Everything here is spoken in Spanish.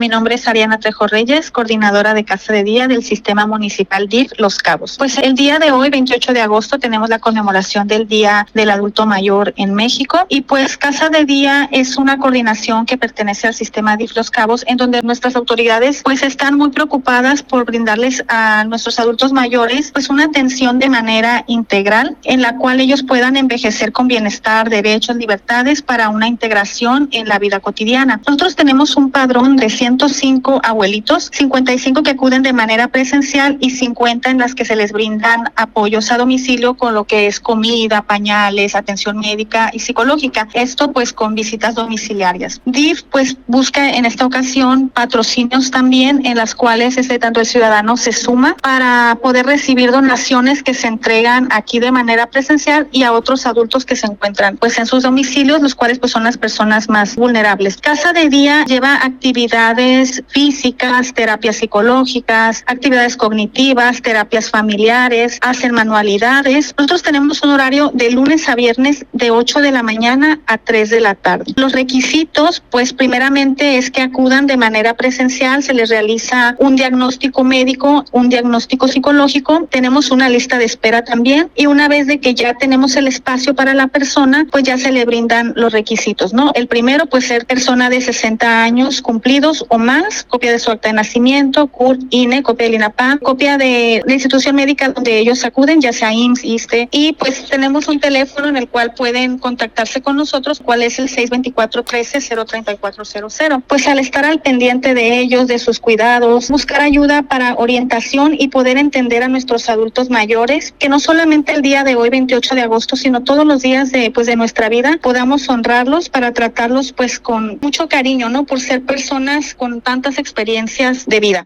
Mi nombre es Ariana Trejo Reyes, coordinadora de Casa de Día del Sistema Municipal DIF Los Cabos. Pues el día de hoy, 28 de agosto, tenemos la conmemoración del Día del Adulto Mayor en México y pues Casa de Día es una coordinación que pertenece al sistema DIF Los Cabos, en donde nuestras autoridades pues están muy preocupadas por brindarles a nuestros adultos mayores pues una atención de manera integral en la cual ellos puedan envejecer con bienestar, derechos, libertades para una integración en la vida cotidiana. Nosotros tenemos un padrón de 105 abuelitos, 55 que acuden de manera presencial y 50 en las que se les brindan apoyos a domicilio con lo que es comida, pañales, atención médica y psicológica. Esto pues con visitas domiciliarias. DIF pues busca en esta ocasión patrocinios también en las cuales tanto el ciudadano se suma para poder recibir donaciones que se entregan aquí de manera presencial y a otros adultos que se encuentran pues en sus domicilios, los cuales pues son las personas más vulnerables. Casa de Día lleva actividades físicas, terapias psicológicas, actividades cognitivas, terapias familiares, hacen manualidades. Nosotros tenemos un horario de lunes a viernes de 8 de la mañana a 3 de la tarde. Los requisitos, pues primeramente es que acudan de manera presencial, se les realiza un diagnóstico médico, un diagnóstico psicológico, tenemos una lista de espera también y una vez de que ya tenemos el espacio para la persona, pues ya se le brindan los requisitos, ¿no? El primero, pues ser persona de 60 años cumplidos o más, copia de su acta de nacimiento, CURP, INE, copia del INAPAM, copia de la institución médica donde ellos acuden, ya sea IMSS, ISSSTE, y pues tenemos un teléfono en el cual pueden contactarse con nosotros, cuál es el 624-13-03400. Pues al estar al pendiente de ellos, de sus cuidados, buscar ayuda para orientación y poder entender a nuestros adultos mayores, que no solamente el día de hoy, 28 de agosto, sino todos los días de nuestra vida, podamos honrarlos para tratarlos pues con mucho cariño, ¿no? Por ser personas con tantas experiencias de vida.